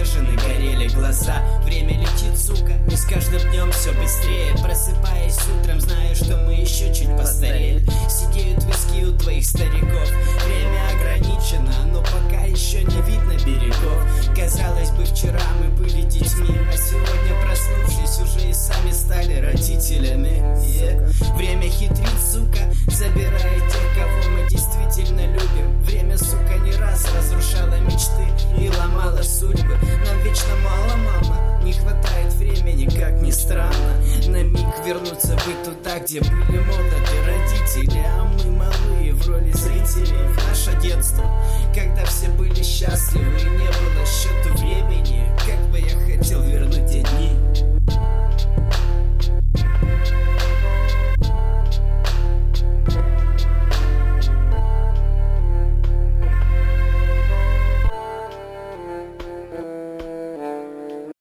выжжены, горели глаза. Время летит, сука, и с каждым днем все быстрее. Просыпаясь утром, знаю, что мы еще чуть постарели. Сидеют виски у твоих стариков. Время ограничено, но пока еще не видно берегов. Казалось бы, вчера мы были детьми, а сегодня, проснувшись, уже и сами стали родителями. Время хитрит, сука, забирает тех, кого мы действительно любим. Время, сука, не раз разрушало мечты и ломало судьбы. Нам вечно мало, мама, не хватает времени, как ни странно. На миг вернуться бы туда, где были молоды родители, а мы малые в роли зрителей в наше детство, когда все были счастливы и не